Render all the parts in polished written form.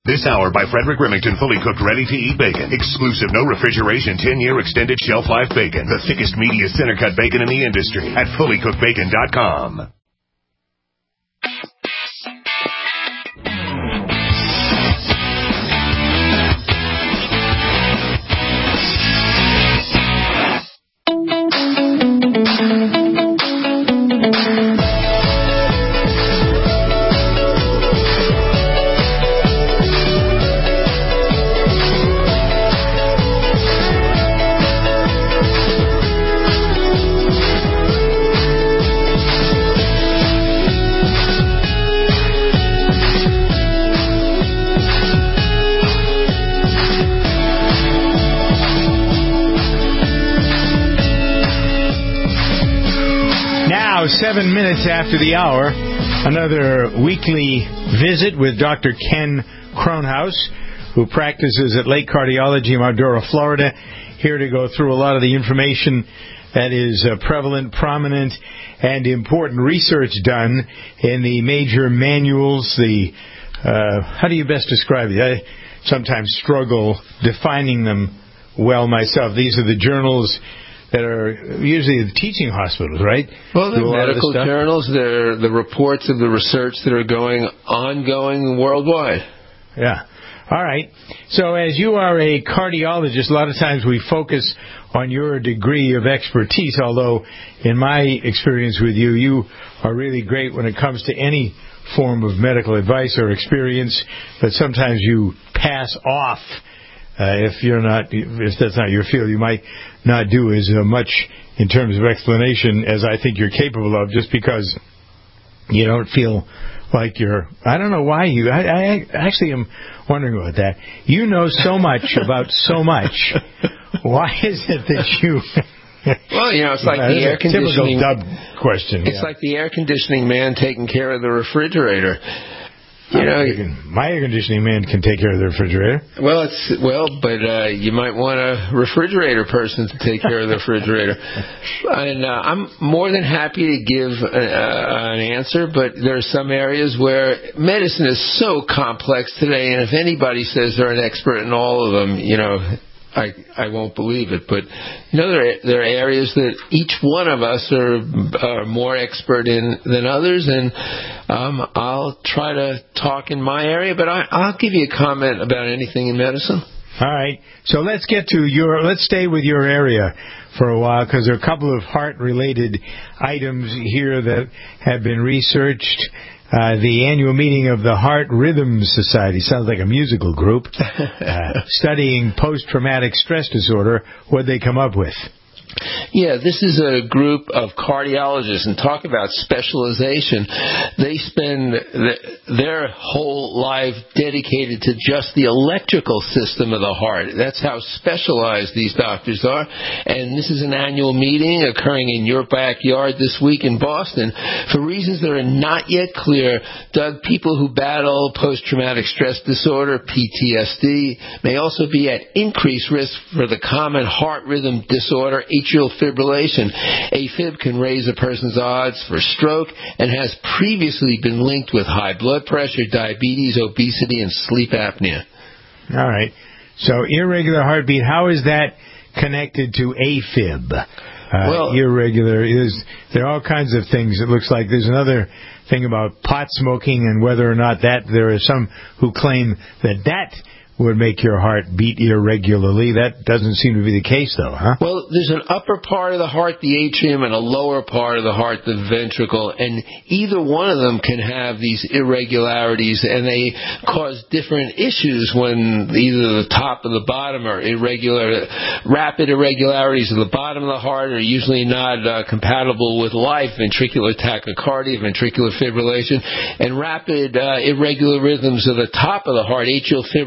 This hour by Frederick Remington, fully cooked, ready-to-eat bacon. Exclusive, no refrigeration, 10-year extended shelf life bacon. The thickest, meatiest center-cut bacon in the industry at fullycookedbacon.com. Now, 7 minutes after the hour, another weekly visit with Dr. Ken Kronhaus, who practices at Lake Cardiology in Mardora, Florida, here to go through a lot of the information that is prevalent, prominent, and important research done in the major manuals. How do you best describe it? I sometimes struggle defining them well myself. These are the journals that are usually the teaching hospitals, right? Well, the medical journals, they're the reports of the research that are ongoing worldwide. Yeah. All right. So as you are a cardiologist, a lot of times we focus on your degree of expertise, although in my experience with you, you are really great when it comes to any form of medical advice or experience, but sometimes you pass off. If that's not your field, you might not do as much in terms of explanation as I think you're capable of, just because you don't feel like I don't know why I actually am wondering about that. You know so much about so much. Why is it that you... Well, it's like the air conditioning... Typical dub question. It's like the air conditioning man taking care of the refrigerator. My air conditioning man can take care of the refrigerator. But you might want a refrigerator person to take care of the refrigerator. And I'm more than happy to give an answer, but there are some areas where medicine is so complex today, and if anybody says they're an expert in all of them, I won't believe it. But there are areas that each one of us are more expert in than others, and I'll try to talk in my area, but I'll give you a comment about anything in medicine. All right. So let's stay with your area for a while, because there are a couple of heart-related items here that have been researched. The annual meeting of the Heart Rhythm Society, sounds like a musical group, studying post-traumatic stress disorder. What did they come up with? Yeah, this is a group of cardiologists, and talk about specialization. They spend their whole life dedicated to just the electrical system of the heart. That's how specialized these doctors are. And this is an annual meeting occurring in your backyard this week in Boston. For reasons that are not yet clear, Doug, people who battle post-traumatic stress disorder, PTSD, may also be at increased risk for the common heart rhythm disorder, atrial fibrillation. AFib can raise a person's odds for stroke and has previously been linked with high blood pressure, diabetes, obesity, and sleep apnea. All right. So irregular heartbeat, how is that connected to AFib? Irregular there are all kinds of things. It looks like there's another thing about pot smoking, and whether or not there are some who claim that would make your heart beat irregularly. That doesn't seem to be the case, though, huh? Well, there's an upper part of the heart, the atrium, and a lower part of the heart, the ventricle, and either one of them can have these irregularities, and they cause different issues when either the top or the bottom are irregular. Rapid irregularities of the bottom of the heart are usually not compatible with life, ventricular tachycardia, ventricular fibrillation, and rapid irregular rhythms of the top of the heart, atrial fibrillation,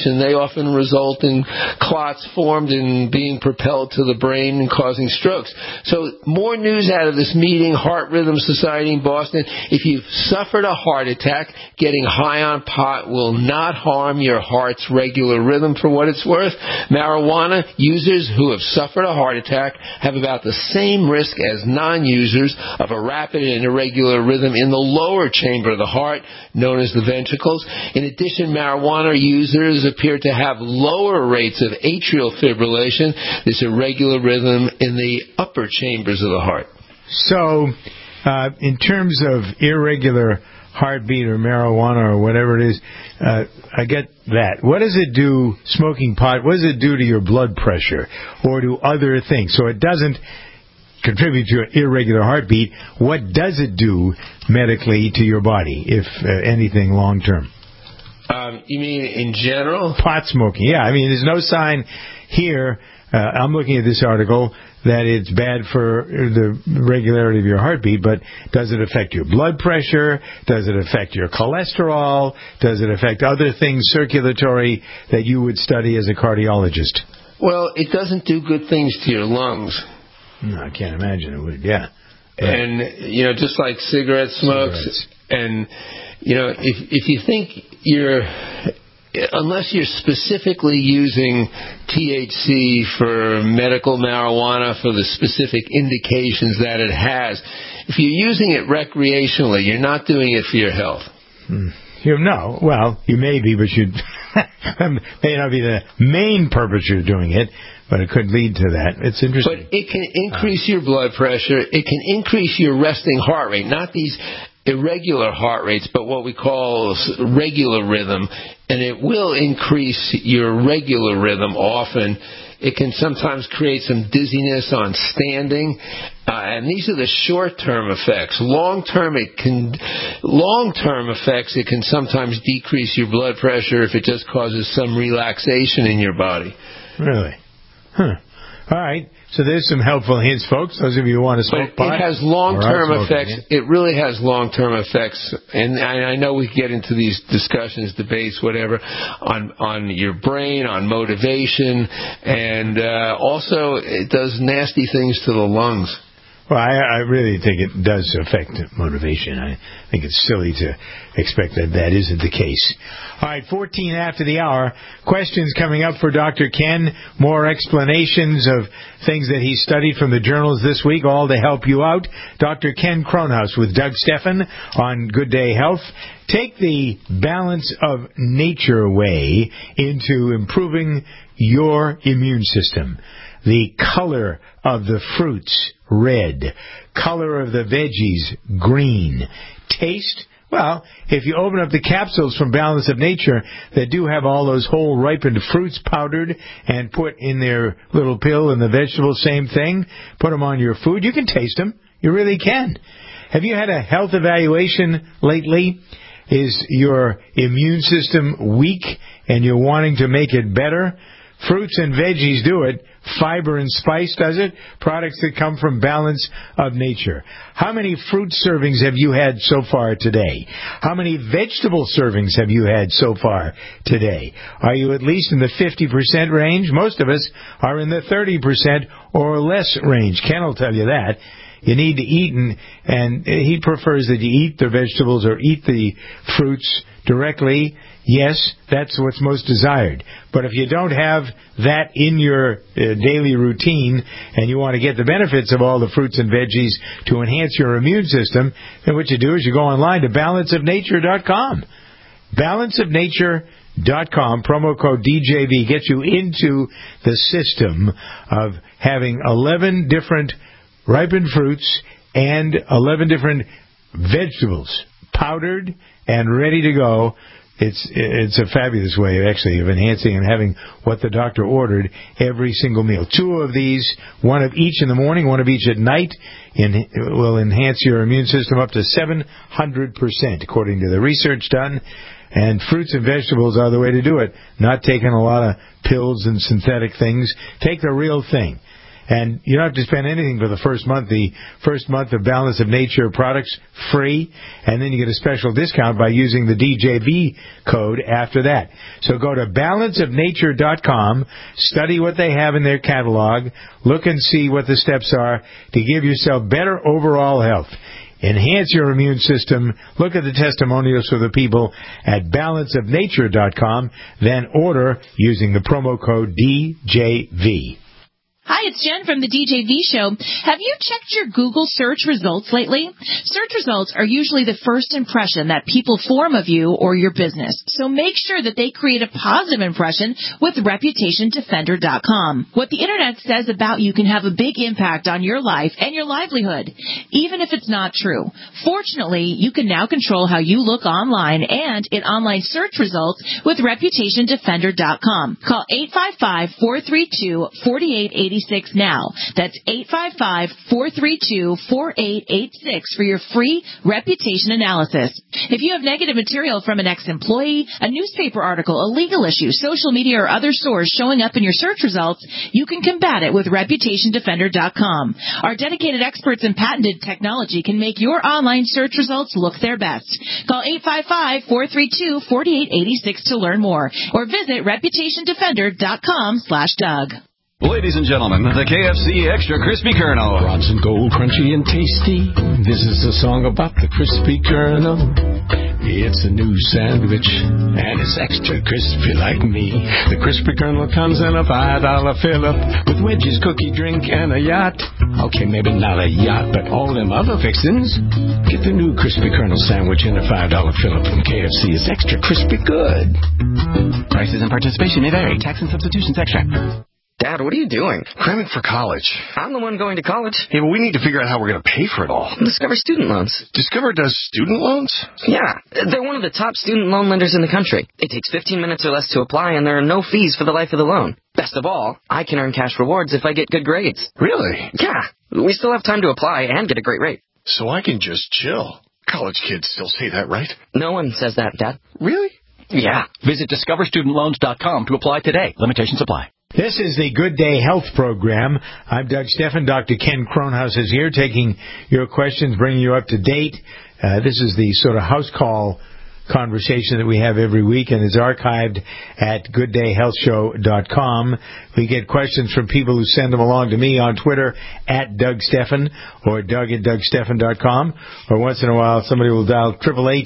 fibrillation, they often result in clots formed and being propelled to the brain and causing strokes. So more news out of this meeting, Heart Rhythm Society in Boston. If you've suffered a heart attack, getting high on pot will not harm your heart's regular rhythm. For what it's worth, marijuana users who have suffered a heart attack have about the same risk as non-users of a rapid and irregular rhythm in the lower chamber of the heart, known as the ventricles. In addition, marijuana users appear to have lower rates of atrial fibrillation, this irregular rhythm in the upper chambers of the heart. So, in terms of irregular heartbeat or marijuana or whatever it is, I get that. What does it do, smoking pot, what does it do to your blood pressure or to other things? So it doesn't contribute to an irregular heartbeat. What does it do medically to your body, if anything, long term? You mean in general? Pot smoking, yeah. I mean, there's no sign here, I'm looking at this article, that it's bad for the regularity of your heartbeat, but does it affect your blood pressure? Does it affect your cholesterol? Does it affect other things circulatory that you would study as a cardiologist? Well, it doesn't do good things to your lungs. No, I can't imagine it would, yeah. And, just like cigarette smokes, and, if you think unless you're specifically using THC for medical marijuana for the specific indications that it has, if you're using it recreationally, you're not doing it for your health. No, well, you may be, but you may not be the main purpose you're doing it, but it could lead to that. It's interesting. But it can increase your blood pressure. It can increase your resting heart rate, not these irregular heart rates, but what we call regular rhythm, and it will increase your regular rhythm often. It can sometimes create some dizziness on standing, and these are the short-term effects. Long-term effects, it can sometimes decrease your blood pressure if it just causes some relaxation in your body. Really? Huh. All right. So there's some helpful hints, folks. Those of you who want to smoke pot. It has long-term effects. It really has long-term effects. And I know we get into these discussions, debates, whatever, on your brain, on motivation, and also it does nasty things to the lungs. Well, I really think it does affect motivation. I think it's silly to expect that isn't the case. All right, 14 after the hour. Questions coming up for Dr. Ken. More explanations of things that he studied from the journals this week, all to help you out. Dr. Ken Kronhaus with Doug Stephan on Good Day Health. Take the balance of nature way into improving your immune system. The color of the fruits, red. Color of the veggies, green. Taste? Well, if you open up the capsules from Balance of Nature that do have all those whole ripened fruits powdered and put in their little pill in the vegetables, same thing, put them on your food, you can taste them. You really can. Have you had a health evaluation lately? Is your immune system weak and you're wanting to make it better? Fruits and veggies do it. Fiber and spice does it. Products that come from Balance of Nature. How many fruit servings have you had so far today? How many vegetable servings have you had so far today? Are you at least in the 50% range? Most of us are in the 30% or less range. Ken will tell you that. You need to eat, and he prefers that you eat the vegetables or eat the fruits directly. Yes, that's what's most desired. But if you don't have that in your daily routine and you want to get the benefits of all the fruits and veggies to enhance your immune system, then what you do is you go online to balanceofnature.com. Balanceofnature.com, promo code DJV, gets you into the system of having 11 different ripened fruits and 11 different vegetables, powdered and ready to go. It's a fabulous way, actually, of enhancing and having what the doctor ordered every single meal. 2 of these, 1 of each in the morning, 1 of each at night, will enhance your immune system up to 700%, according to the research done. And fruits and vegetables are the way to do it. Not taking a lot of pills and synthetic things. Take the real thing. And you don't have to spend anything for the first month. The first month of Balance of Nature products free, and then you get a special discount by using the DJV code after that. So go to balanceofnature.com, study what they have in their catalog, look and see what the steps are to give yourself better overall health. Enhance your immune system. Look at the testimonials for the people at balanceofnature.com, then order using the promo code DJV. Hi, it's Jen from the DJV Show. Have you checked your Google search results lately? Search results are usually the first impression that people form of you or your business. So make sure that they create a positive impression with ReputationDefender.com. What the Internet says about you can have a big impact on your life and your livelihood, even if it's not true. Fortunately, you can now control how you look online and in online search results with ReputationDefender.com. Call 855-432-4886 now. That's 855-432-4886 for your free reputation analysis. If you have negative material from an ex-employee, a newspaper article, a legal issue, social media, or other source showing up in your search results, you can combat it with ReputationDefender.com. Our dedicated experts in patented technology can make your online search results look their best. Call 855-432-4886 to learn more, or visit ReputationDefender.com/Doug. Ladies and gentlemen, the KFC Extra Crispy Kernel. Bronson Gold, crunchy and tasty. This is a song about the crispy kernel. It's a new sandwich, and it's extra crispy like me. The crispy kernel comes in a $5 fill-up with wedges, cookie, drink, and a yacht. Okay, maybe not a yacht, but all them other fixings. Get the new crispy kernel sandwich in a $5 fill-up from KFC. It's extra crispy good. Prices and participation may vary. Tax and substitutions extra. Dad, what are you doing? Cramming for college. I'm the one going to college. Yeah, but we need to figure out how we're going to pay for it all. Discover Student Loans. Discover does student loans? Yeah, they're one of the top student loan lenders in the country. It takes 15 minutes or less to apply, and there are no fees for the life of the loan. Best of all, I can earn cash rewards if I get good grades. Really? Yeah, we still have time to apply and get a great rate. So I can just chill. College kids still say that, right? No one says that, Dad. Really? Yeah. Visit discoverstudentloans.com to apply today. Limitations apply. This is the Good Day Health Program. I'm Doug Steffen. Dr. Ken Kronhaus is here taking your questions, bringing you up to date. This is the sort of house call conversation that we have every week and is archived at gooddayhealthshow.com. We get questions from people who send them along to me on Twitter at Doug Steffen or Doug@DougSteffen.com. Or once in a while somebody will dial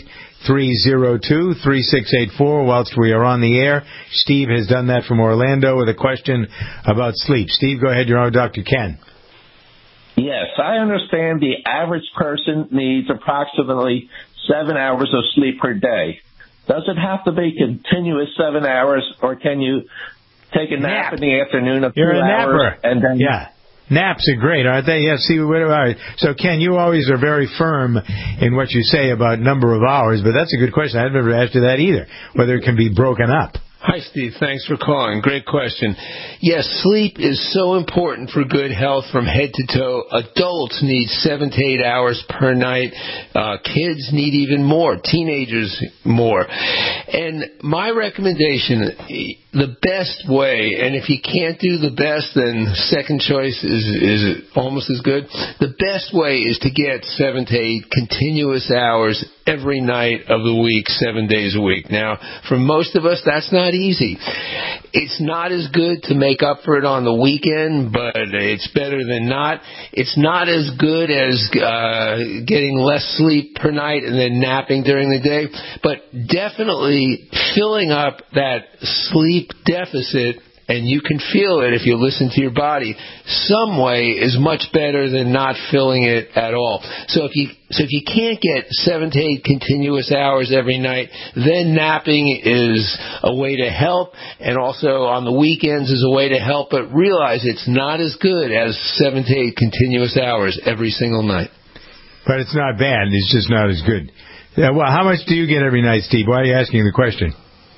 888-302-3684 whilst we are on the air. Steve has done that from Orlando with a question about sleep. Steve, go ahead. You're on Dr. Ken. Yes, I understand the average person needs approximately 7 hours of sleep per day. Does it have to be continuous 7 hours, or can you take a nap in the afternoon of 2 hours? You're a napper. And then Naps are great, aren't they? Yeah, see, all right. So, Ken, you always are very firm in what you say about number of hours, but that's a good question. I've never asked you that either, whether it can be broken up. Hi, Steve. Thanks for calling. Great question. Yes, sleep is so important for good health from head to toe. Adults need 7 to 8 hours per night. Kids need even more. Teenagers more. And my recommendation, the best way, and if you can't do the best, then second choice is almost as good. The best way is to get 7 to 8 continuous hours every night of the week, 7 days a week. Now, for most of us, that's not easy. It's not as good to make up for it on the weekend, but it's better than not. It's not as good as getting less sleep per night and then napping during the day, but definitely filling up that sleep deficit, and you can feel it if you listen to your body, some way is much better than not filling it at all. So if you can't get 7 to 8 continuous hours every night, then napping is a way to help, and also on the weekends is a way to help, but realize it's not as good as 7 to 8 continuous hours every single night. But it's not bad. It's just not as good. Well, how much do you get every night, Steve? Why are you asking the question?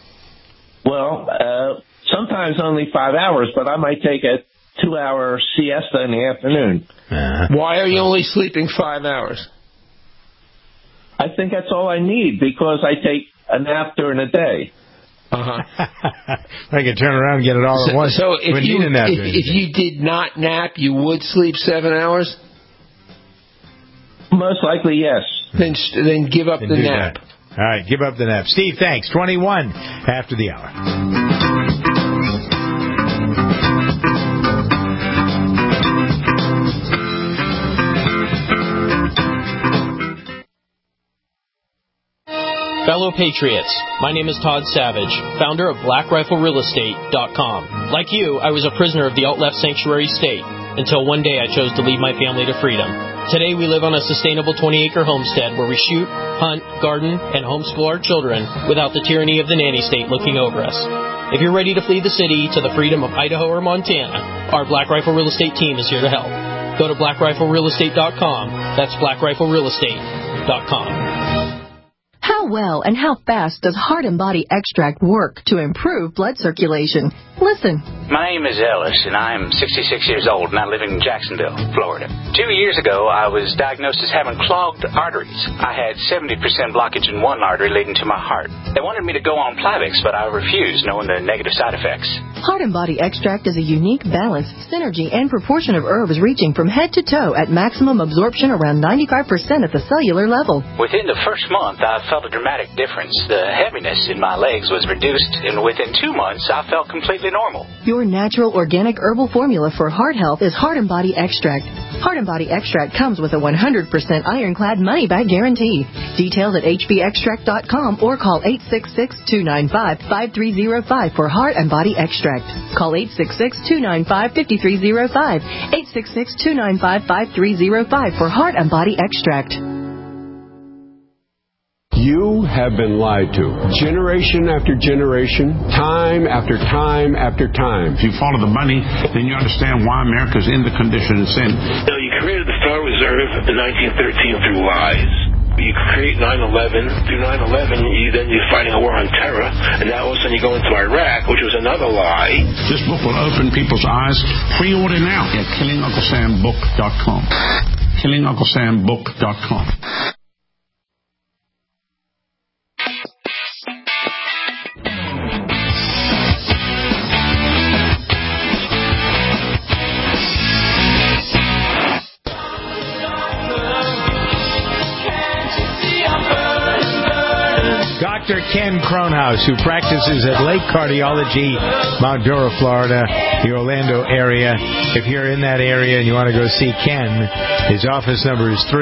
Well, sometimes only 5 hours, but I might take a 2-hour siesta in the afternoon. Why are you only sleeping 5 hours? I think that's all I need because I take a nap during the day. I can turn around and get it all at once. So if you did not nap, you would sleep 7 hours? Most likely, yes. Then give up the nap. That. All right, give up the nap. Steve, thanks. 21 after the hour. Fellow Patriots, my name is Todd Savage, founder of BlackRifleRealEstate.com. Like you, I was a prisoner of the alt-left sanctuary state until one day I chose to lead my family to freedom. Today we live on a sustainable 20-acre homestead where we shoot, hunt, garden, and homeschool our children without the tyranny of the nanny state looking over us. If you're ready to flee the city to the freedom of Idaho or Montana, our Black Rifle Real Estate team is here to help. Go to BlackRifleRealEstate.com. That's BlackRifleRealEstate.com. How well and how fast does Heart and Body Extract work to improve blood circulation? Listen. My name is Ellis, and I'm 66 years old, and I live in Jacksonville, Florida. 2 years ago, I was diagnosed as having clogged arteries. I had 70% blockage in one artery leading to my heart. They wanted me to go on Plavix, but I refused, knowing the negative side effects. Heart and Body Extract is a unique balance, synergy, and proportion of herbs reaching from head to toe at maximum absorption around 95% at the cellular level. Within the first month, I felt a dramatic difference. The heaviness in my legs was reduced, and within 2 months, I felt completely normal. Your natural organic herbal formula for heart health is Heart and Body Extract. Heart and Body Extract comes with a 100% ironclad money-back guarantee. Details at hbextract.com or call 866-295-5305 for Heart and Body Extract. Call 866-295-5305. 866-295-5305 for Heart and Body Extract. You have been lied to. Generation after generation, time after time after time. If you follow the money, then you understand why America's in the condition it's in. You created the Federal Reserve in 1913 through lies. You create 9/11. Through 9/11, you're fighting a war on terror, and now all of a sudden you go into Iraq, which was another lie. This book will open people's eyes. Pre-order now at KillingUncleSamBook.com. KillingUncleSamBook.com. Dr. Ken Kronhaus, who practices at Lake Cardiology, Mount Dora, Florida, the Orlando area. If you're in that area and you want to go see Ken, his office number is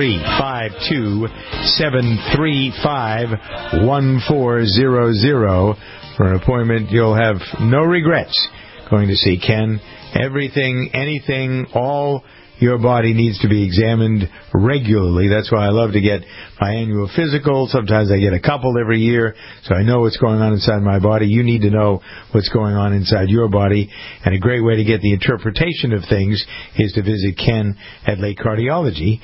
352-735-1400. For an appointment, you'll have no regrets going to see Ken. Everything, anything, all your body needs to be examined regularly. That's why I love to get my annual physical. Sometimes I get a couple every year, so I know what's going on inside my body. You need to know what's going on inside your body. And a great way to get the interpretation of things is to visit Ken at Lake Cardiology,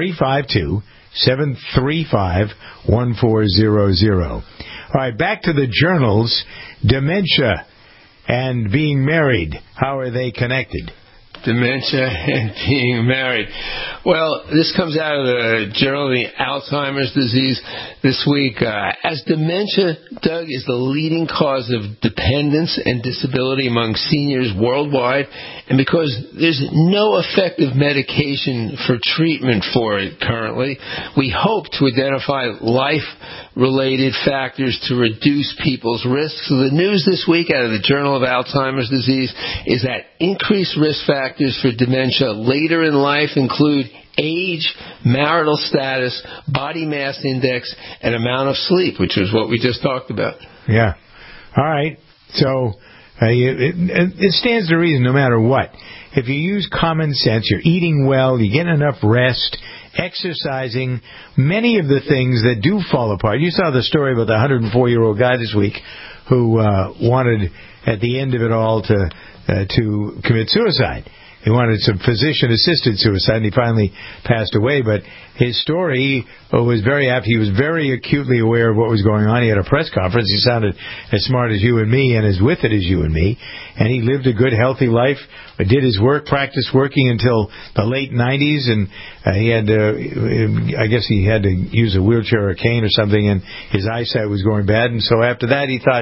352-735-1400. All right, back to the journals. Dementia and being married. How are they connected? Dementia and being married. Well, this comes out of the Journal of the Alzheimer's Disease this week. As dementia, Doug, is the leading cause of dependence and disability among seniors worldwide, and because there's no effective medication for treatment for it currently, we hope to identify life-related factors to reduce people's risks. So the news this week out of the Journal of Alzheimer's Disease is that increased risk factors for dementia later in life include age, marital status, body mass index, and amount of sleep, which is what we just talked about. Yeah. All right. So it stands to reason no matter what. If you use common sense, you're eating well, you get enough rest, exercising, many of the things that do fall apart. You saw the story about the 104-year-old guy this week who wanted, at the end of it all, to commit suicide. He wanted some physician-assisted suicide, and he finally passed away. But his story was very apt. He was very acutely aware of what was going on. He had a press conference. He sounded as smart as you and me and as with it as you and me. And he lived a good, healthy life, did his work, practiced working until the late 90s, and he had I guess he had to use a wheelchair or a cane or something, and his eyesight was going bad. And so after that, he thought,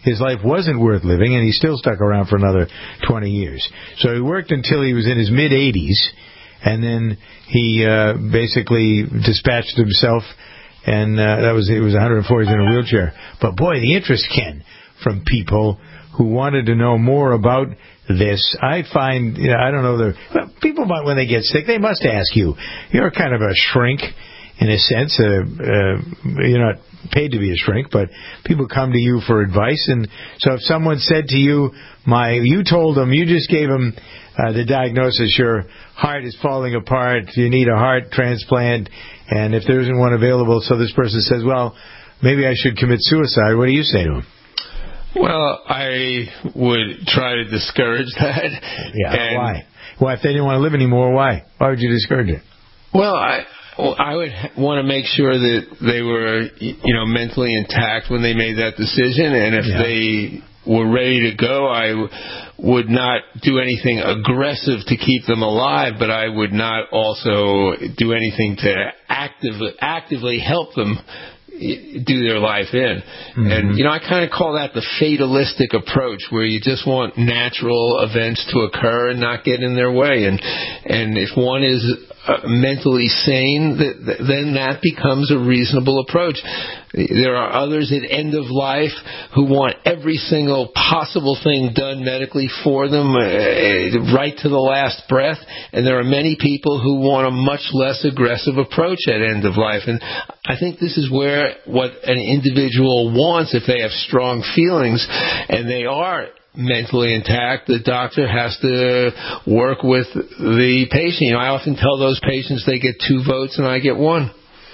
his life wasn't worth living, and he still stuck around for another 20 years. So he worked until he was in his mid-80s, and then he basically dispatched himself, and he was 140 in a wheelchair. But boy, the interest, Ken, from people who wanted to know more about this. I find, I don't know, people, when they get sick, they must ask you. You're kind of a shrink, in a sense. You're not paid to be a shrink, but people come to you for advice. And so if someone said to you, you just gave them the diagnosis, your heart is falling apart, you need a heart transplant, and if there isn't one available, so this person says, well, maybe I should commit suicide, what do you say to them? Well, I would try to discourage that. Yeah, why? Well, if they didn't want to live anymore, why? Why would you discourage it? Well, I would want to make sure that they were, mentally intact when they made that decision, and if they were ready to go, I would not do anything aggressive to keep them alive, but I would not also do anything to actively help them do their life in. Mm-hmm. And, I kind of call that the fatalistic approach, where you just want natural events to occur and not get in their way. And if one is mentally sane, then that becomes a reasonable approach. There are others at end of life who want every single possible thing done medically for them right to the last breath, and there are many people who want a much less aggressive approach at end of life. And I think this is where what an individual wants, if they have strong feelings and they are mentally intact, the doctor has to work with the patient. I often tell those patients they get 2 votes and I get 1.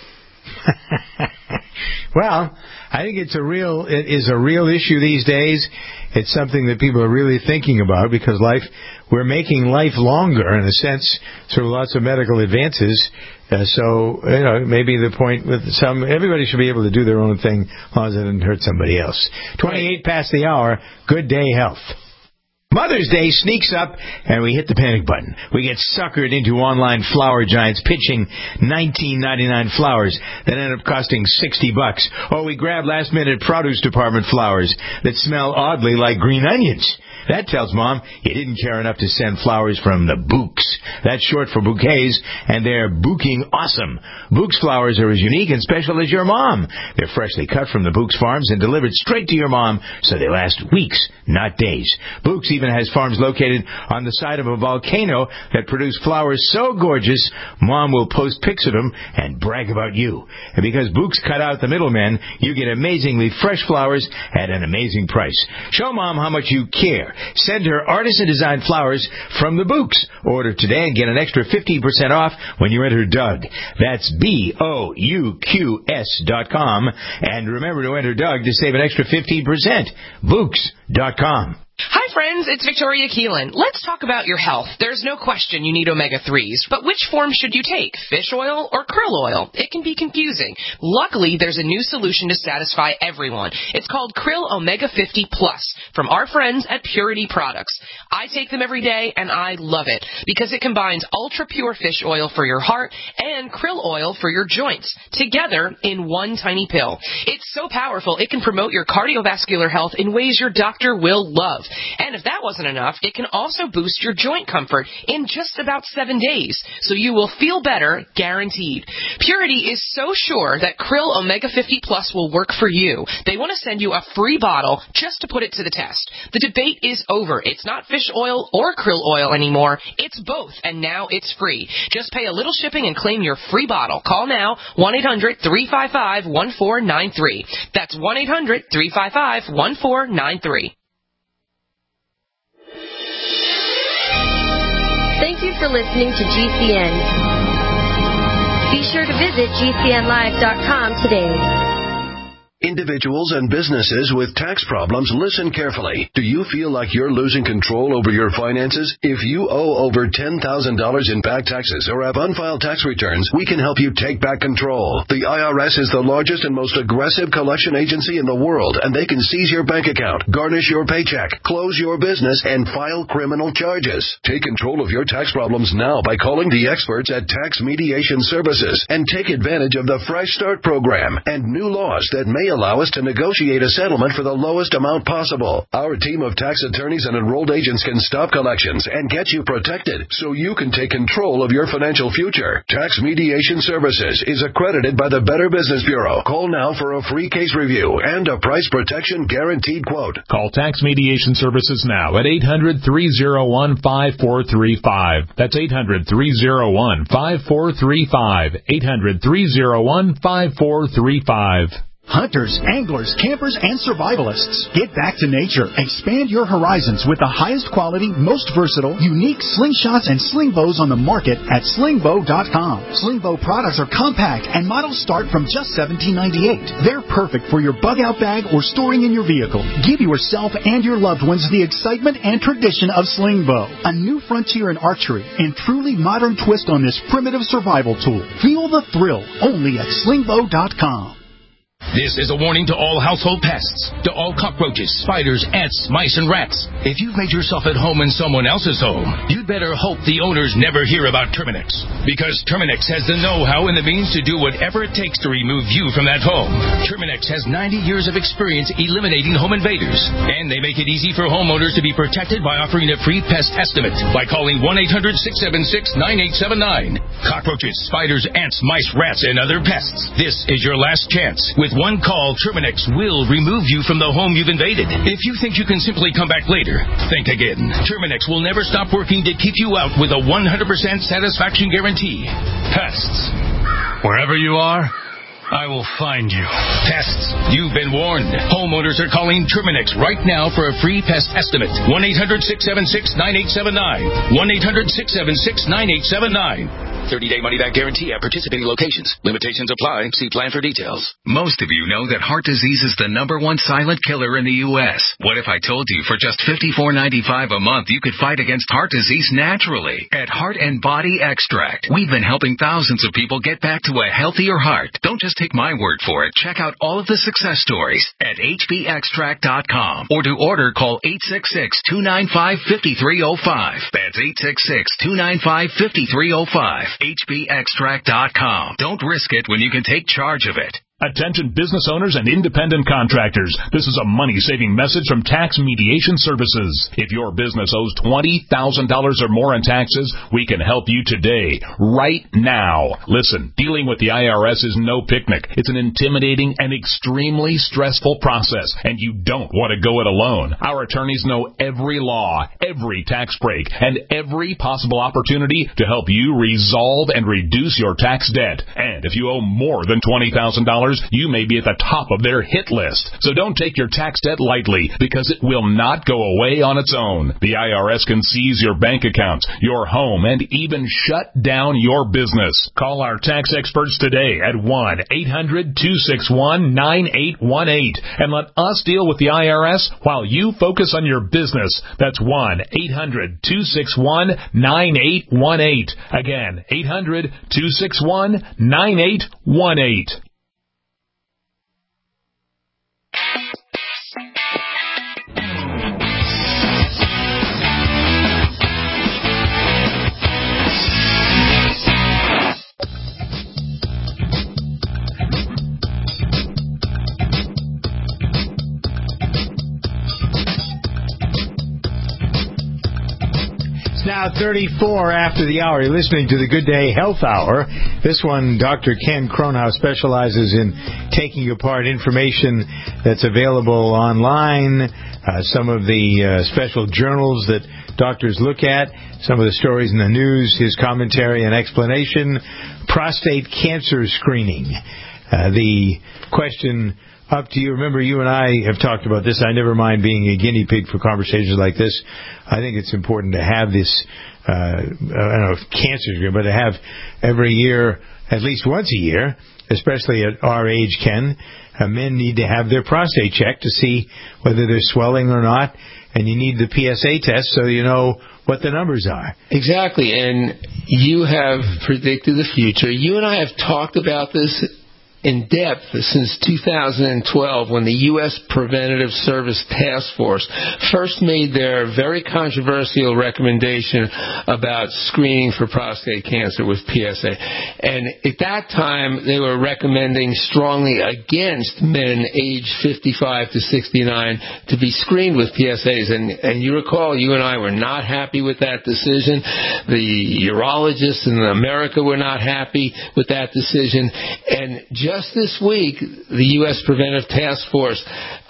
Well, I think it is a real issue these days. It's something that people are really thinking about, because we're making life longer, in a sense, through lots of medical advances. So, maybe the point with everybody should be able to do their own thing as long as it doesn't hurt somebody else. 28 past the hour. Good day, health. Mother's Day sneaks up, and we hit the panic button. We get suckered into online flower giants pitching $19.99 flowers that end up costing $60. Or we grab last-minute produce department flowers that smell oddly like green onions. That tells Mom you didn't care enough to send flowers from the Bouqs. That's short for bouquets, and they're bouquing awesome. Bouqs flowers are as unique and special as your mom. They're freshly cut from the Bouqs farms and delivered straight to your mom, so they last weeks, not days. Bouqs even has farms located on the side of a volcano that produce flowers so gorgeous, Mom will post pics of them and brag about you. And because Bouqs cut out the middlemen, you get amazingly fresh flowers at an amazing price. Show Mom how much you care. Send her artisan-designed flowers from the Bouqs. Order today and get an extra 15% off when you enter Doug. That's BOUQS.com. And remember to enter Doug to save an extra 15%. Bouqs.com. Hi friends, it's Victoria Keelan. Let's talk about your health. There's no question you need omega-3s, but which form should you take? Fish oil or krill oil? It can be confusing. Luckily, there's a new solution to satisfy everyone. It's called Krill Omega 50 Plus from our friends at Purity Products. I take them every day and I love it because it combines ultra-pure fish oil for your heart and krill oil for your joints together in one tiny pill. It's so powerful it can promote your cardiovascular health in ways your doctor will love. And if that wasn't enough, it can also boost your joint comfort in just about 7 days, so you will feel better, guaranteed. Purity is so sure that Krill Omega 50 Plus will work for you. They want to send you a free bottle just to put it to the test. The debate is over. It's not fish oil or krill oil anymore. It's both, and now it's free. Just pay a little shipping and claim your free bottle. Call now, 1-800-355-1493. That's 1-800-355-1493. Thank you for listening to GCN. Be sure to visit GCNlive.com today. Individuals and businesses with tax problems, listen carefully. Do you feel like you're losing control over your finances? If you owe over $10,000 in back taxes or have unfiled tax returns, we can help you take back control. The IRS is the largest and most aggressive collection agency in the world, and they can seize your bank account, garnish your paycheck, close your business, and file criminal charges. Take control of your tax problems now by calling the experts at Tax Mediation Services and take advantage of the Fresh Start program and new laws that may allow us to negotiate a settlement for the lowest amount possible. Our team of tax attorneys and enrolled agents can stop collections and get you protected so you can take control of your financial future. Tax Mediation Services is accredited by the Better Business Bureau. Call now for a free case review and a price protection guaranteed quote. Call Tax Mediation Services now at 800-301-5435. That's 800-301-5435. 800-301-5435. Hunters, anglers, campers, and survivalists. Get back to nature. Expand your horizons with the highest quality, most versatile, unique slingshots and sling bows on the market at slingbow.com. Slingbow products are compact and models start from just $17.98. They're perfect for your bug out bag or storing in your vehicle. Give yourself and your loved ones the excitement and tradition of Slingbow, a new frontier in archery and truly modern twist on this primitive survival tool. Feel the thrill only at slingbow.com. This is a warning to all household pests, to all cockroaches, spiders, ants, mice, and rats. If you've made yourself at home in someone else's home, you'd better hope the owners never hear about Terminix. Because Terminix has the know-how and the means to do whatever it takes to remove you from that home. Terminix has 90 years of experience eliminating home invaders. And they make it easy for homeowners to be protected by offering a free pest estimate by calling 1-800-676-9879. Cockroaches, spiders, ants, mice, rats, and other pests. This is your last chance. With one call, Terminix will remove you from the home you've invaded. If you think you can simply come back later, think again. Terminix will never stop working to keep you out with a 100% satisfaction guarantee. Pests. Wherever you are, I will find you. Pests, you've been warned. Homeowners are calling Terminix right now for a free pest estimate. 1-800-676-9879. 1-800-676-9879. 30-day money-back guarantee at participating locations. Limitations apply. See plan for details. Most of you know that heart disease is the #1 silent killer in the U.S. What if I told you for just $54.95 a month you could fight against heart disease naturally? At Heart and Body Extract, we've been helping thousands of people get back to a healthier heart. Don't just take my word for it. Check out all of the success stories at hbextract.com. Or to order, call 866-295-5305. That's 866-295-5305. hbextract.com. Don't risk it when you can take charge of it. Attention business owners and independent contractors. This is a money-saving message from Tax Mediation Services. If your business owes $20,000 or more in taxes, we can help you today, right now. Listen, dealing with the IRS is no picnic. It's an intimidating and extremely stressful process, and you don't want to go it alone. Our attorneys know every law, every tax break, and every possible opportunity to help you resolve and reduce your tax debt. And if you owe more than $20,000, you may be at the top of their hit list. So don't take your tax debt lightly, because it will not go away on its own. The IRS can seize your bank accounts, your home, and even shut down your business. Call our tax experts today at 1-800-261-9818 and let us deal with the IRS while you focus on your business. That's 1-800-261-9818. Again, 800-261-9818. Now 34 after the hour. You're listening to the Good Day Health Hour. This one, Dr. Ken Kronhaus specializes in taking apart information that's available online, some of the special journals that doctors look at, some of the stories in the news, his commentary and explanation, prostate cancer screening. The question up to you. Remember, you and I have talked about this. I never mind being a guinea pig for conversations like this. I think it's important to have this, I don't know if cancer screening, but to have every year, at least once a year, especially at our age, Ken, men need to have their prostate checked to see whether there's swelling or not, and you need the PSA test so you know what the numbers are. Exactly, and you have predicted the future. You and I have talked about this in depth since 2012 when the U.S. Preventive Service Task Force first made their very controversial recommendation about screening for prostate cancer with PSA. And at that time, they were recommending strongly against men aged 55 to 69 to be screened with PSAs. And you recall, you and I were not happy with that decision. The urologists in America were not happy with that decision. And just this week, the U.S. Preventive Task Force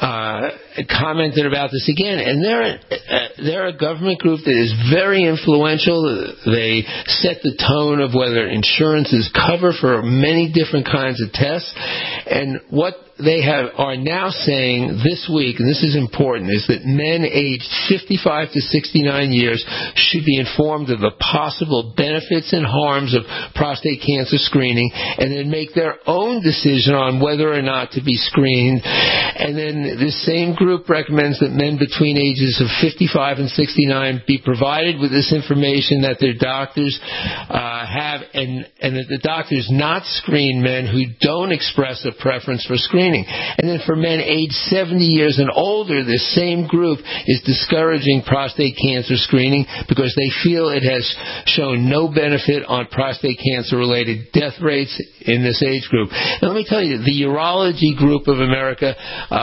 commented about this again. And they're a government group that is very influential. They set the tone of whether insurance is covered for many different kinds of tests. And what they are now saying this week, and this is important, is that men aged 55 to 69 years should be informed of the possible benefits and harms of prostate cancer screening and then make their own decision on whether or not to be screened. And then this same group recommends that men between ages of 55 and 69 be provided with this information that their doctors have, and that the doctors not screen men who don't express a preference for screening. And then for men aged 70 years and older, this same group is discouraging prostate cancer screening because they feel it has shown no benefit on prostate cancer-related death rates in this age group. Now, let me tell you, the Urology Group of America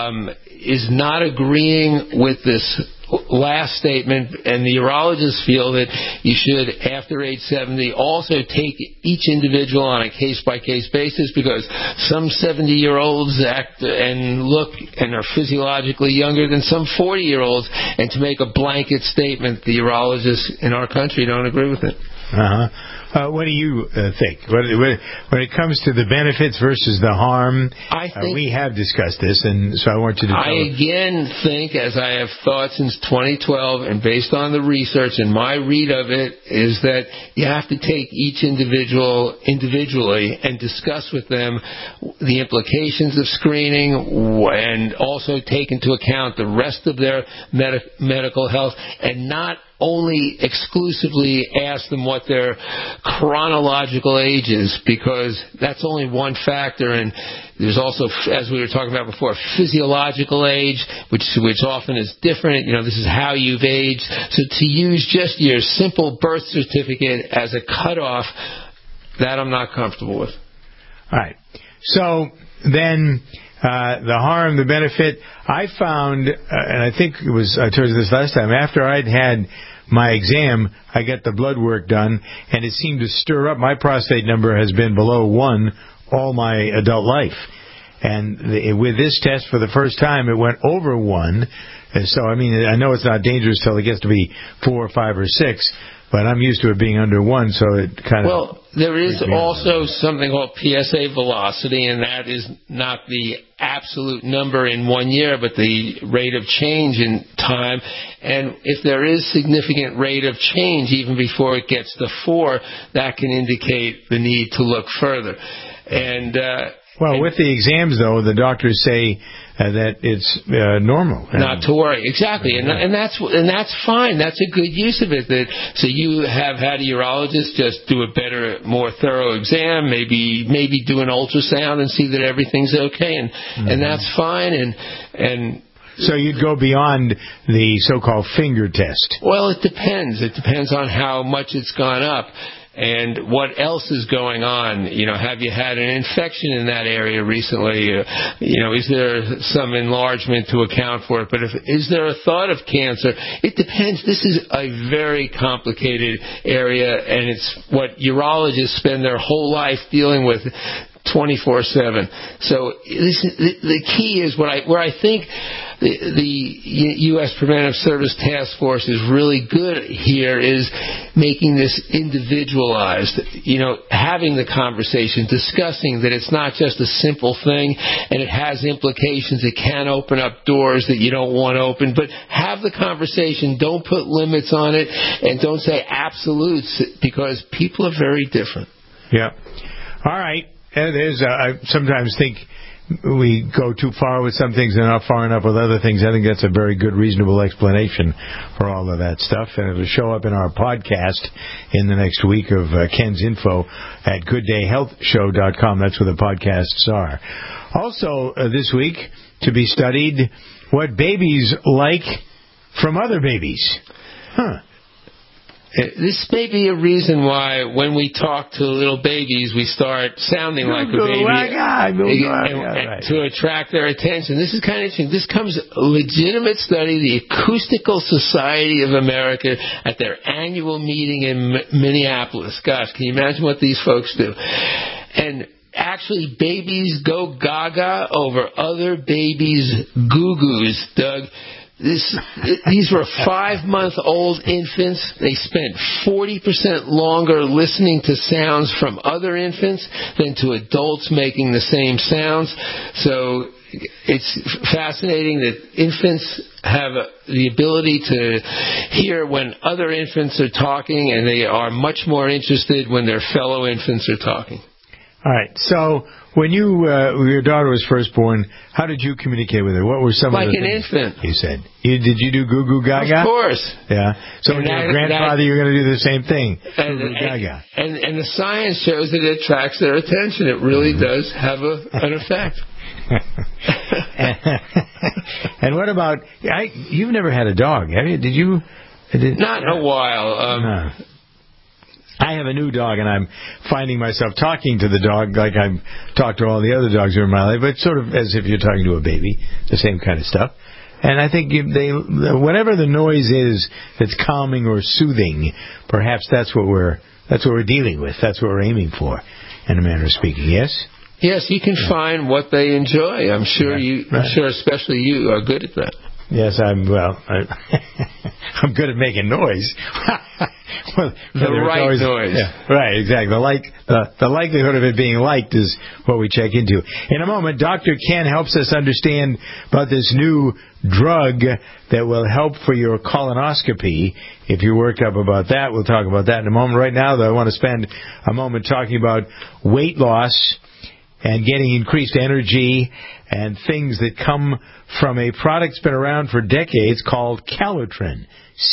is not agreeing with this last statement, and the urologists feel that you should, after age 70, also take each individual on a case-by-case basis because some 70-year-olds act and look and are physiologically younger than some 40-year-olds, and to make a blanket statement, the urologists in our country don't agree with it. What do you think? When it comes to the benefits versus the harm, we have discussed this, and so I want you to tell us. Again think, as I have thought since 2012, and based on the research and my read of it, is that you have to take each individual individually and discuss with them the implications of screening and also take into account the rest of their medical health and not only exclusively ask them what their chronological age is, because that's only one factor, and there's also, as we were talking about before, physiological age, which often is different. You know, this is how you've aged. So to use just your simple birth certificate as a cutoff, that I'm not comfortable with. All right. So then the harm, the benefit, I found, and I think it was, I told you this last time, after I'd had my exam, I got the blood work done, and it seemed to stir up. My prostate number has been below 1 all my adult life. And with this test, for the first time, it went over 1. And so, I mean, I know it's not dangerous till it gets to be 4 or 5 or 6, but I'm used to it being under 1, so it kind of... Well, there is also something called PSA velocity, and that is not the absolute number in 1 year, but the rate of change in time. And if there is significant rate of change even before it gets to 4, that can indicate the need to look further. And with the exams, though, the doctors say that it's normal. Not to worry. Exactly. And that's fine. That's a good use of it. So you have had a urologist just do a better, more thorough exam, maybe do an ultrasound and see that everything's okay, and that's fine. And so you'd go beyond the so-called finger test. Well, it depends. It depends on how much it's gone up. And what else is going on? You know, have you had an infection in that area recently? You know, is there some enlargement to account for it? But is there a thought of cancer? It depends. This is a very complicated area, and it's what urologists spend their whole life dealing with 24/7. So the key is where I think the U.S. Preventive Service Task Force is really good here is making this individualized, you know, having the conversation, discussing that it's not just a simple thing and it has implications. It can open up doors that you don't want to open, but have the conversation. Don't put limits on it and don't say absolutes because people are very different. Yeah. All right. I sometimes think we go too far with some things and not far enough with other things. I think that's a very good, reasonable explanation for all of that stuff. And it'll show up in our podcast in the next week of Ken's info at gooddayhealthshow.com. That's where the podcasts are. Also, this week, to be studied, what babies like from other babies. This may be a reason why when we talk to little babies, we start sounding like a baby to attract their attention. This is kind of interesting. This comes a legitimate study, the Acoustical Society of America, at their annual meeting in Minneapolis. Gosh, can you imagine what these folks do? And actually, babies go gaga over other babies' goo-goos, Doug. These were 5-month-old infants. They spent 40% longer listening to sounds from other infants than to adults making the same sounds. So it's fascinating that infants have the ability to hear when other infants are talking, and they are much more interested when their fellow infants are talking. All right, so when your daughter was first born, how did you communicate with her? What were some of the things? Like an infant. You said. Did you do goo goo gaga? Of course. Yeah. So with your grandfather, you're going to do the same thing. Goo goo gaga. And the science shows that it attracts their attention. It really does have an effect. And what about, you've never had a dog, have you? Did you? Not in a while. No. I have a new dog, and I'm finding myself talking to the dog like I've talked to all the other dogs in my life, but sort of as if you're talking to a baby, the same kind of stuff. And I think whatever the noise is that's calming or soothing, perhaps that's what we're dealing with. That's what we're aiming for, in a manner of speaking. Yes. Yes, you can find what they enjoy. I'm sure I'm sure especially you are good at that. Yes, I'm good at making noise. Well, the right noise. Yeah, right, exactly. The likelihood of it being liked is what we check into. In a moment, Dr. Ken helps us understand about this new drug that will help for your colonoscopy. If you're worked up about that, we'll talk about that in a moment. Right now, though, I want to spend a moment talking about weight loss and getting increased energy and things that come from a product that's been around for decades called Calitrin.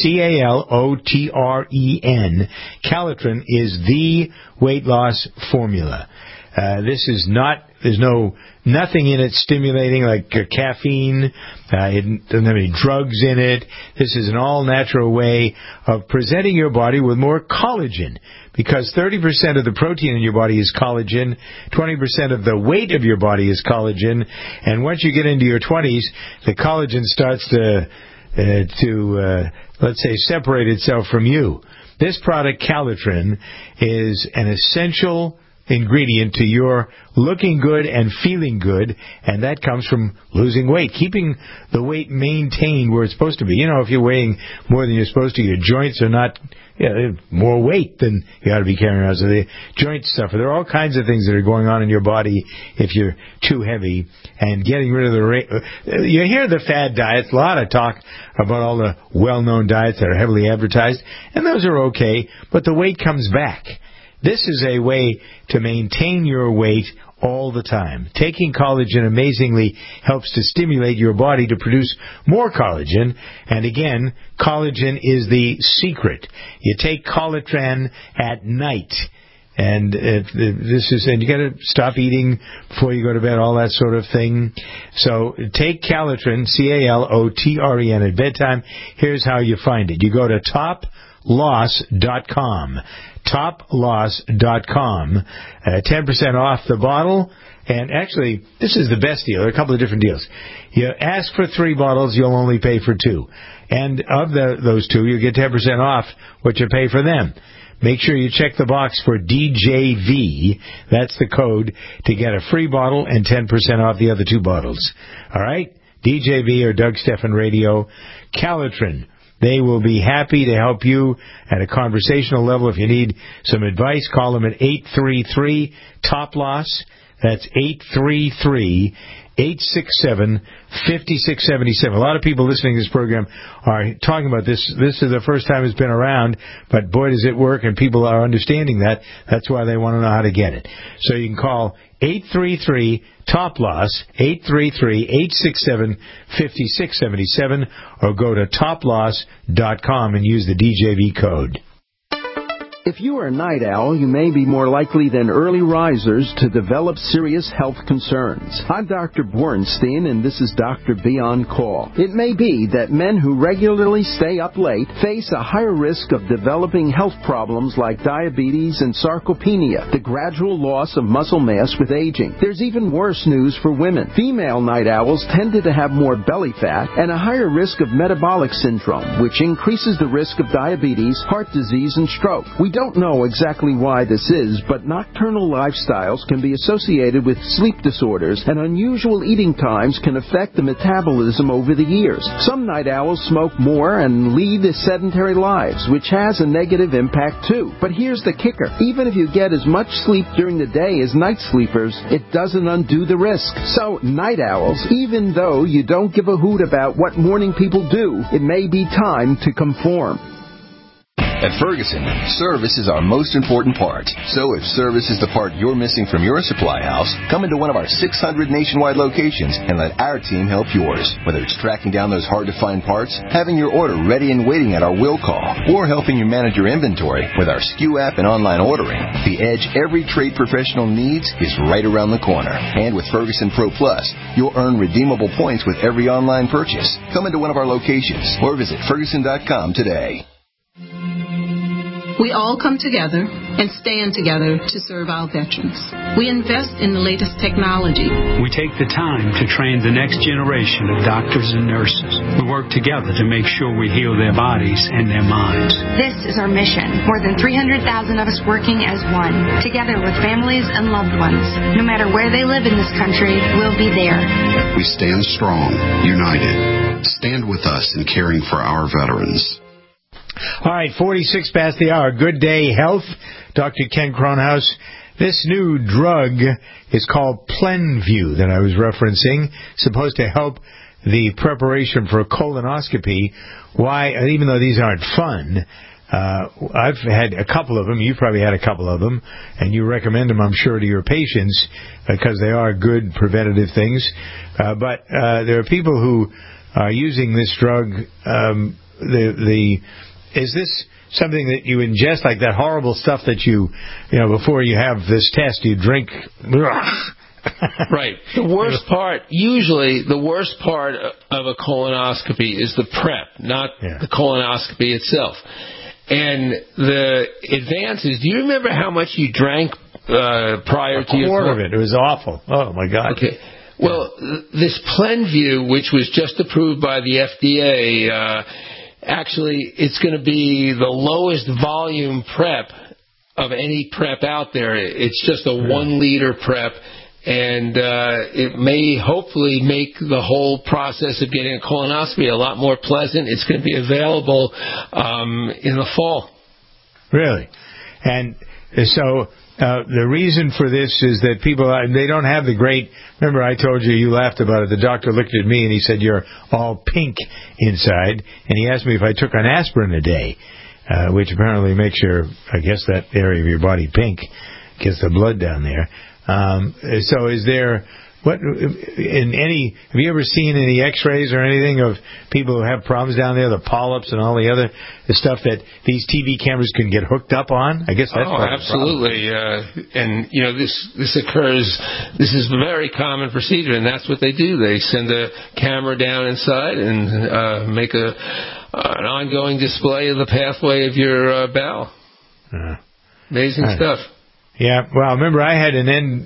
Calotren. Calitrin is the weight loss formula. This is there's nothing in it stimulating like caffeine. It doesn't have any drugs in it. This is an all-natural way of presenting your body with more collagen, because 30% of the protein in your body is collagen, 20% of the weight of your body is collagen, and once you get into your 20s, the collagen starts to let's say, separate itself from you. This product, Calitrin, is an essential ingredient to your looking good and feeling good, and that comes from losing weight, keeping the weight maintained where it's supposed to be. You know, if you're weighing more than you're supposed to, your joints are not more weight than you ought to be carrying around. So the joint stuff. There are all kinds of things that are going on in your body if you're too heavy, and getting rid of you hear the fad diets, a lot of talk about all the well-known diets that are heavily advertised, and those are okay, but the weight comes back. This is a way to maintain your weight all the time. Taking collagen amazingly helps to stimulate your body to produce more collagen. And again, collagen is the secret. You take Calitrin at night. And and you got to stop eating before you go to bed, all that sort of thing. So take Calitrin, Calotren, at bedtime. Here's how you find it. You go to toploss.com. Toploss.com. 10% off the bottle. And actually, this is the best deal. There are a couple of different deals. You ask for 3 bottles, you'll only pay for 2. And of those 2, you get 10% off what you pay for them. Make sure you check the box for DJV. That's the code to get a free bottle and 10% off the other 2 bottles. All right? DJV or Doug Stephan Radio. Calitrin. They will be happy to help you at a conversational level. If you need some advice, call them at 833-TOP-LOSS. That's 867-5677. A lot of people listening to this program are talking about this. This is the first time it's been around, but boy, does it work, and people are understanding that. That's why they want to know how to get it. So you can call 833-TOP-LOSS, 833-867-5677, or go to toploss.com and use the DJV code. If you are a night owl, you may be more likely than early risers to develop serious health concerns. I'm Dr. Bornstein, and this is Dr. B on Call. It may be that men who regularly stay up late face a higher risk of developing health problems like diabetes and sarcopenia, the gradual loss of muscle mass with aging. There's even worse news for women. Female night owls tended to have more belly fat and a higher risk of metabolic syndrome, which increases the risk of diabetes, heart disease, and stroke. We don't know exactly why this is, but nocturnal lifestyles can be associated with sleep disorders, and unusual eating times can affect the metabolism over the years. Some night owls smoke more and lead sedentary lives, which has a negative impact too. But here's the kicker. Even if you get as much sleep during the day as night sleepers, it doesn't undo the risk. So, night owls, even though you don't give a hoot about what morning people do, it may be time to conform. At Ferguson, service is our most important part. So if service is the part you're missing from your supply house, come into one of our 600 nationwide locations and let our team help yours. Whether it's tracking down those hard-to-find parts, having your order ready and waiting at our will call, or helping you manage your inventory with our SKU app and online ordering, the edge every trade professional needs is right around the corner. And with Ferguson Pro Plus, you'll earn redeemable points with every online purchase. Come into one of our locations or visit Ferguson.com today. We all come together and stand together to serve our veterans. We invest in the latest technology. We take the time to train the next generation of doctors and nurses. We work together to make sure we heal their bodies and their minds. This is our mission. More than 300,000 of us working as one, together with families and loved ones. No matter where they live in this country, we'll be there. We stand strong, united. Stand with us in caring for our veterans. All right, 46 past the hour. Good Day Health, Dr. Ken Kronhaus. This new drug is called Plenview that I was referencing, supposed to help the preparation for a colonoscopy. Why, even though these aren't fun, I've had a couple of them. You've probably had a couple of them, and you recommend them, I'm sure, to your patients because they are good preventative things. But there are people who are using this drug. Is this something that you ingest, like that horrible stuff that you before you have this test, you drink? Right. The worst part of a colonoscopy is the prep, not the colonoscopy itself. And the advances, do you remember how much you drank prior to your... A quart of it. It was awful. Oh, my God. Okay. Well, this Plenview, which was just approved by the FDA... actually, it's going to be the lowest volume prep of any prep out there. It's just a 1 liter prep, and it may hopefully make the whole process of getting a colonoscopy a lot more pleasant. It's going to be available in the fall. Really? And so... the reason for this is that people, they don't have the great, remember I told you, you laughed about it, the doctor looked at me and he said, you're all pink inside, and he asked me if I took an aspirin a day, which apparently makes I guess that area of your body pink, gets the blood down there. So is there, have you ever seen any x-rays or anything of people who have problems down there, the polyps and all the stuff that these TV cameras can get hooked up on? I guess that's absolutely. And, this occurs, this is a very common procedure, and that's what they do. They send a camera down inside and make an ongoing display of the pathway of your bowel. Amazing stuff. Yeah, well, remember I had an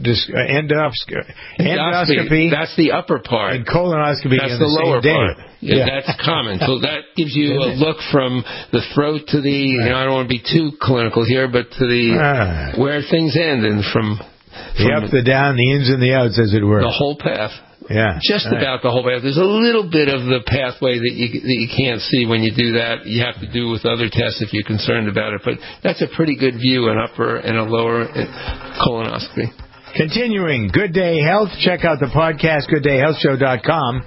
endoscopy. That's the upper part. And colonoscopy. That's the lower part. Yeah, that's common. So that gives you a look from the throat to the, I don't want to be too clinical here, but to the where things end, and from the up, the down, the ins and the outs, as it were. The whole path. Yeah, just about the whole path. There's a little bit of the pathway that you can't see when you do that. You have to do with other tests if you're concerned about it. But that's a pretty good view, an upper and a lower colonoscopy. Continuing, Good Day Health. Check out the podcast, gooddayhealthshow.com.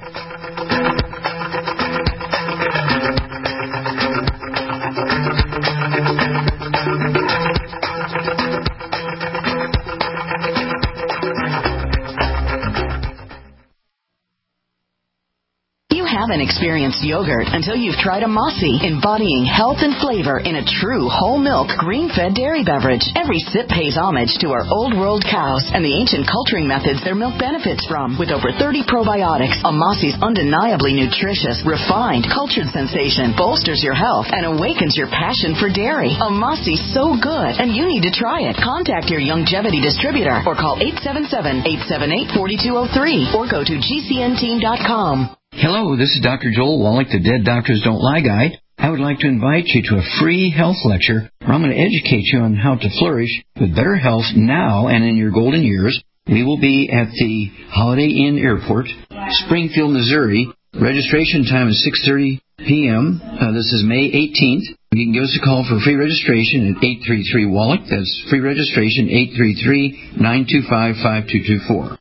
Haven't experienced yogurt until you've tried a Mossy, embodying health and flavor in a true whole milk, green-fed dairy beverage. Every sip pays homage to our old world cows and the ancient culturing methods their milk benefits from. With over 30 probiotics, a Mossy's undeniably nutritious, refined, cultured sensation bolsters your health and awakens your passion for dairy. A Mossy's so good, and you need to try it. Contact your Longevity distributor or call 877-878-4203 or go to gcnteam.com. Hello, this is Dr. Joel Wallach, the Dead Doctors Don't Lie Guide. I would like to invite you to a free health lecture where I'm going to educate you on how to flourish with better health now and in your golden years. We will be at the Holiday Inn Airport, Springfield, Missouri. Registration time is 6:30 p.m. This is May 18th. You can give us a call for free registration at 833-WALLACH. That's free registration, 833-925-5224.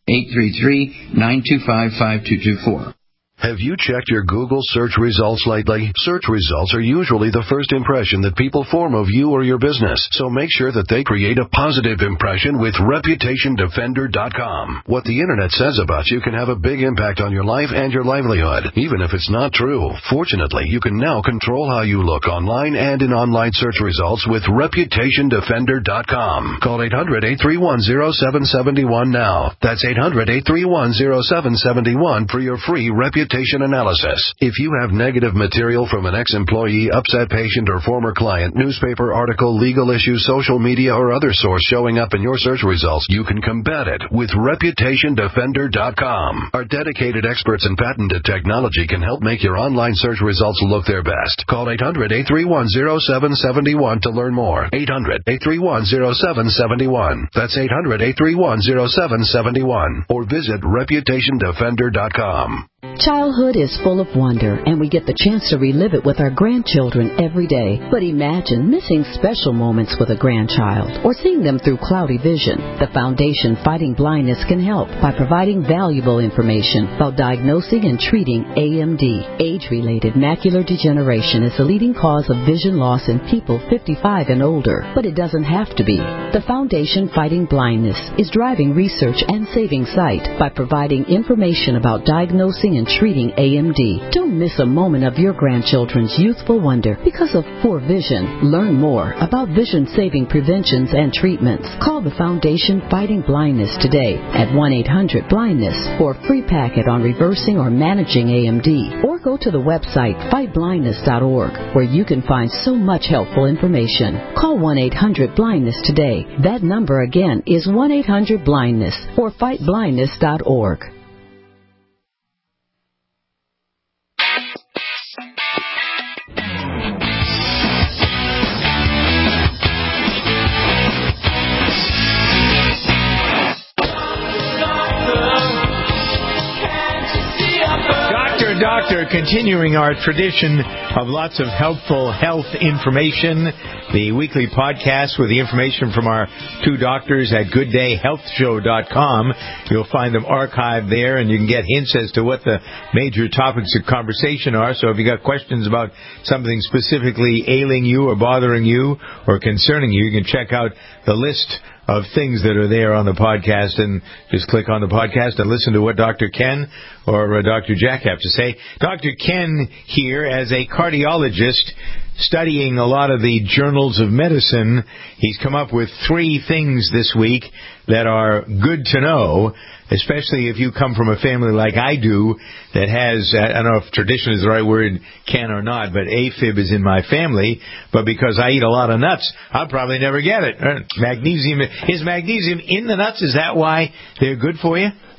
833-925-5224. Have you checked your Google search results lately? Search results are usually the first impression that people form of you or your business, so make sure that they create a positive impression with ReputationDefender.com. What the Internet says about you can have a big impact on your life and your livelihood, even if it's not true. Fortunately, you can now control how you look online and in online search results with ReputationDefender.com. Call 800-831-0771 now. That's 800-831-0771 for your free reputation analysis. If you have negative material from an ex-employee, upset patient, or former client, newspaper article, legal issue, social media, or other source showing up in your search results, you can combat it with ReputationDefender.com. Our dedicated experts in patented technology can help make your online search results look their best. Call 800-831-0771 to learn more. 800-831-0771. That's 800-831-0771. Or visit ReputationDefender.com. Childhood is full of wonder, and we get the chance to relive it with our grandchildren every day. But imagine missing special moments with a grandchild or seeing them through cloudy vision. The Foundation Fighting Blindness can help by providing valuable information about diagnosing and treating AMD. Age-related macular degeneration is the leading cause of vision loss in people 55 and older, but it doesn't have to be. The Foundation Fighting Blindness is driving research and saving sight by providing information about diagnosing and treating AMD. Don't miss a moment of your grandchildren's youthful wonder because of poor vision. Learn more about vision-saving preventions and treatments. Call the Foundation Fighting Blindness today at 1-800-BLINDNESS for a free packet on reversing or managing AMD. Or go to the website fightblindness.org where you can find so much helpful information. Call 1-800-BLINDNESS today. That number again is 1-800-BLINDNESS or fightblindness.org. Doctor, continuing our tradition of lots of helpful health information, the weekly podcast with the information from our two doctors at gooddayhealthshow.com. You'll find them archived there, and you can get hints as to what the major topics of conversation are. So if you got questions about something specifically ailing you or bothering you or concerning you, you can check out the list of things that are there on the podcast, and just click on the podcast and listen to what Dr. Ken or Dr. Jack have to say. Dr. Ken here, as a cardiologist studying a lot of the journals of medicine, he's come up with 3 things this week that are good to know, especially if you come from a family like I do that has, I don't know if tradition is the right word, Ken, or not, but AFib is in my family, but because I eat a lot of nuts, I'll probably never get it. Magnesium, is magnesium in the nuts? Is that why they're good for you?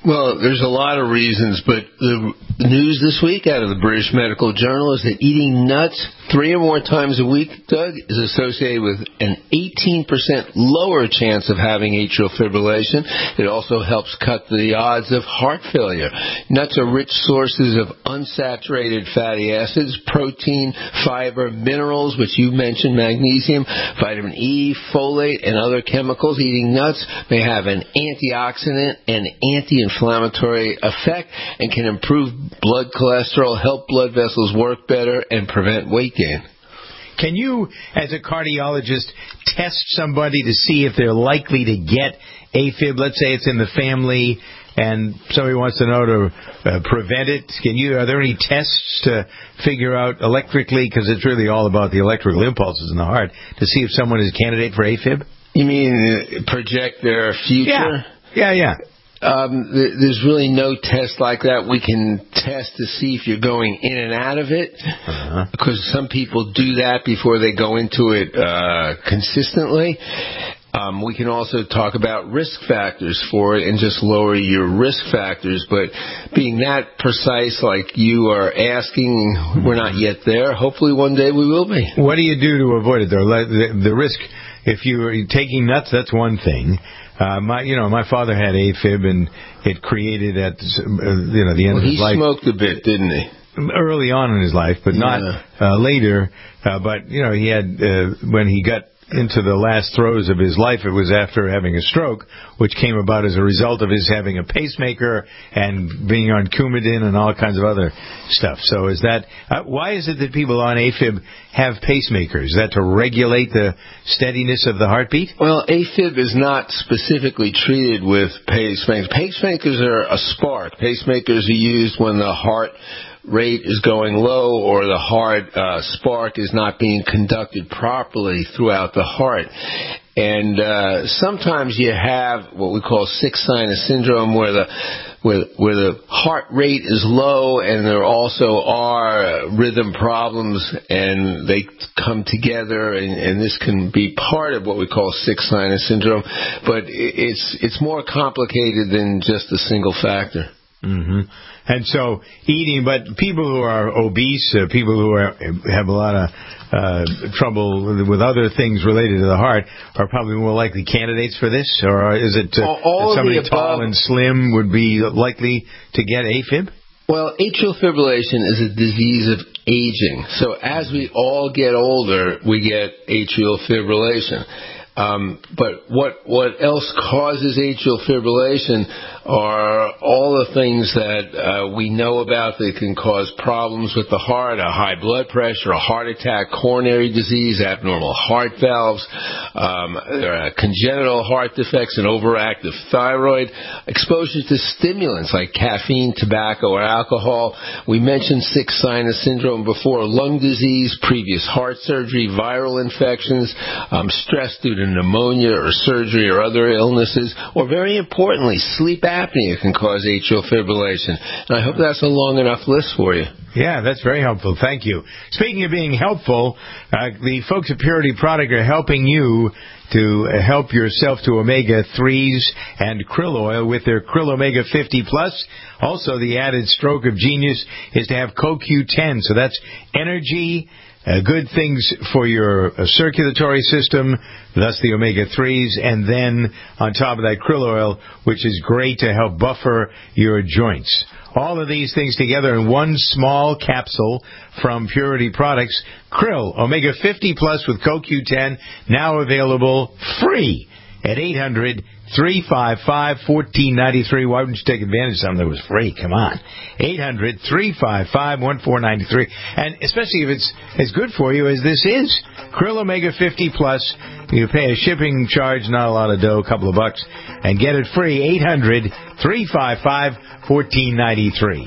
Well, there's a lot of reasons, but the news this week out of the British Medical Journal is that eating nuts 3 or more times a week, Doug, is associated with an 18% lower chance of having atrial fibrillation. It also helps cut the odds of heart failure. Nuts are rich sources of unsaturated fatty acids, protein, fiber, minerals, which you mentioned, magnesium, vitamin E, folate, and other chemicals. Eating nuts may have an antioxidant and anti-inflammatory effect and can improve blood cholesterol, help blood vessels work better, and prevent weight gain. Can you, as a cardiologist, test somebody to see if they're likely to get AFib? Let's say it's in the family and somebody wants to know to prevent it. Are there any tests to figure out electrically, because it's really all about the electrical impulses in the heart, to see if someone is a candidate for AFib? You mean project their future? Yeah. There's really no test like that. We can test to see if you're going in and out of it, because some people do that before they go into it consistently. We can also talk about risk factors for it and just lower your risk factors. But being that precise like you are asking, we're not yet there. Hopefully one day we will be. What do you do to avoid it, though? The risk, if you're taking nuts, that's one thing. My father had AFib, and it created at the end of his life. He smoked a bit, didn't he? Early on in his life, but not later. But he had when he got into the last throes of his life, it was after having a stroke, which came about as a result of his having a pacemaker and being on Coumadin and all kinds of other stuff. So is that why is it that people on AFib have pacemakers? Is that to regulate the steadiness of the heartbeat? Well, AFib is not specifically treated with pacemakers. Pacemakers are a spark. Pacemakers are used when the heart rate is going low or the heart spark is not being conducted properly throughout the heart. And sometimes you have what we call sick sinus syndrome, where the heart rate is low and there also are rhythm problems, and they come together, and this can be part of what we call sick sinus syndrome. But it's more complicated than just a single factor. Mm-hmm. And so eating, but people who are obese, people who have a lot of trouble with other things related to the heart are probably more likely candidates for this? Or is it somebody tall and slim would be likely to get AFib? Well, atrial fibrillation is a disease of aging. So as we all get older, we get atrial fibrillation. But what else causes atrial fibrillation are all the things that we know about that can cause problems with the heart: a high blood pressure, a heart attack, coronary disease, abnormal heart valves, congenital heart defects, and overactive thyroid, exposure to stimulants like caffeine, tobacco, or alcohol. We mentioned sick sinus syndrome before: lung disease, previous heart surgery, viral infections, stress due to pneumonia or surgery or other illnesses, or very importantly, sleep apnea can cause atrial fibrillation. And I hope that's a long enough list for you. Yeah, that's very helpful. Thank you. Speaking of being helpful, the folks at Purity Product are helping you to help yourself to omega-3s and krill oil with their Krill Omega 50 Plus. Also, the added stroke of genius is to have CoQ10. So that's energy, good things for your circulatory system, thus the omega-3s, and then on top of that krill oil, which is great to help buffer your joints. All of these things together in one small capsule from Purity Products. Krill Omega 50 Plus with CoQ10, now available free at 800-355-1493. Why wouldn't you take advantage of something that was free? Come on. 800-355-1493. And especially if it's as good for you as this is. Krill Omega 50 Plus. You pay a shipping charge, not a lot of dough, a couple of bucks, and get it free. 800-355-1493.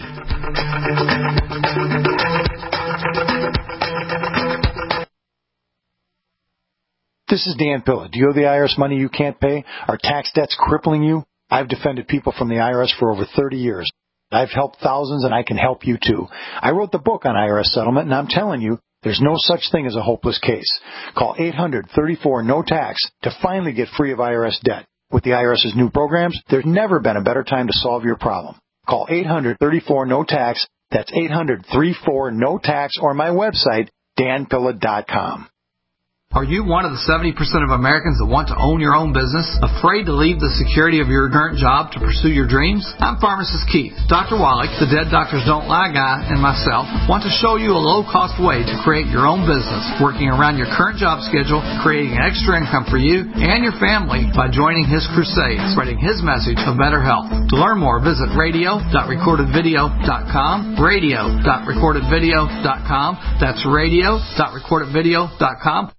This is Dan Pilla. Do you owe the IRS money you can't pay? Are tax debts crippling you? I've defended people from the IRS for over 30 years. I've helped thousands, and I can help you too. I wrote the book on IRS settlement, and I'm telling you, there's no such thing as a hopeless case. Call 800-34-NO-TAX to finally get free of IRS debt. With the IRS's new programs, there's never been a better time to solve your problem. Call 800-34-NO-TAX. That's 800-34-NO-TAX, or my website, danpilla.com. Are you one of the 70% of Americans that want to own your own business, afraid to leave the security of your current job to pursue your dreams? I'm Pharmacist Keith. Dr. Wallach, the Dead Doctors Don't Lie guy, and myself want to show you a low-cost way to create your own business, working around your current job schedule, creating extra income for you and your family by joining his crusade, spreading his message of better health. To learn more, visit radio.recordedvideo.com, radio.recordedvideo.com. That's radio.recordedvideo.com.